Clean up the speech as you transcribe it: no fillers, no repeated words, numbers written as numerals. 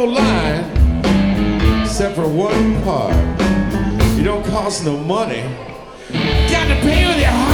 whole line, except for one part. You don't cost no money. Got to pay with your heart.